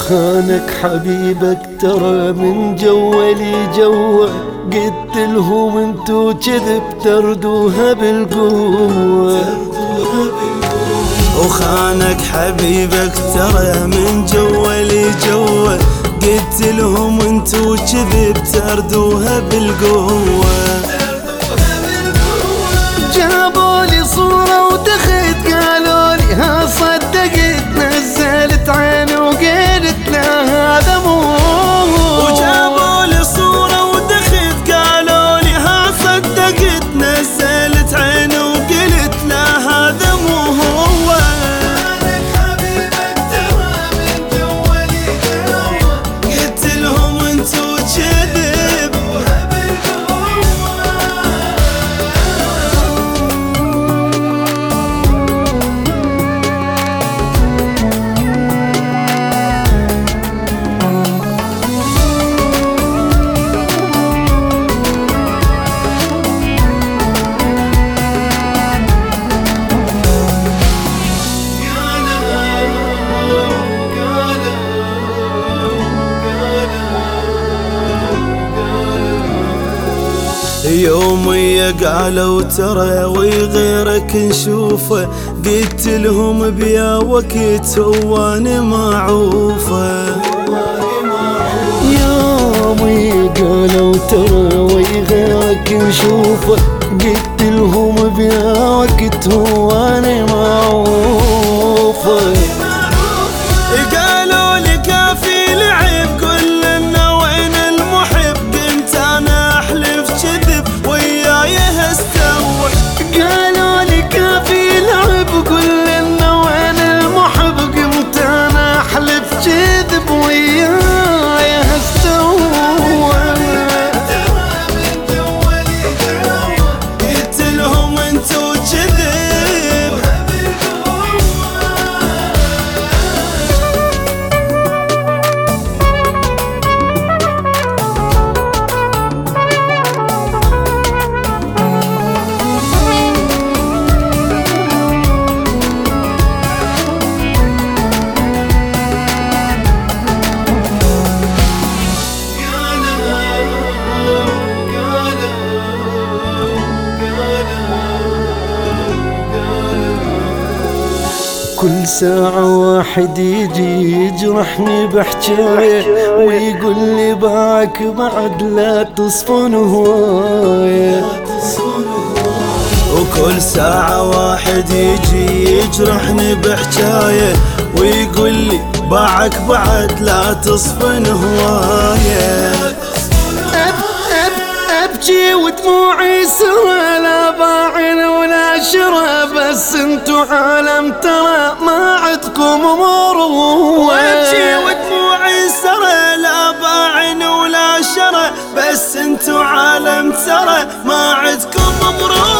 وخانك حبيبك ترى من جولي جوه، قلت لهم انتو كذب تردوها بالقوة. وخانك حبيبك ترى من جولي جوه، قلت لهم انتو كذب تردوها بالقوة. جابوا لي صورة ودخلت قالوا لي ها صدقت، نزلت عيني وقلت لا هذا مو هو. وجابوا لي صورة ودخلت قالوا لي ها صدقت، نزلت عيني وقلت لا هذا مو هو. قلت لهم انتو كذب. يومية قالوا ترى وغيرك نشوفه، قلت لهم بيا وقت هواني معوفه. يومي قالوا ترى وغيرك نشوفه، قلت لهم بيا وقت هواني معوفه. قالوا لي كافي لعب كل النوعين المحب، قمت انا احلف كذب وياي هستوعب. قالوا لي كافي لعب كل النوعين المحب، قمت انا احلف كذب وياي هستوعب. قلت لهم انتو كذب. كل ساعة واحد يجي يجرحني بحجاية، ويقول لي باعك بعد لا تصفن هواية. وكل ساعة واحد يجي يجرحني بحجاية، ويقول لي باعك بعد لا تصفن هواية. أبكي ودموعي سرى، لا باعن ولا شرى، بس انتو عالم ترى ما عدكم مروة. أبكي ودموعي سرى، لا باعن ولا شرى، بس انتو عالم ترى ما عدكم مروة.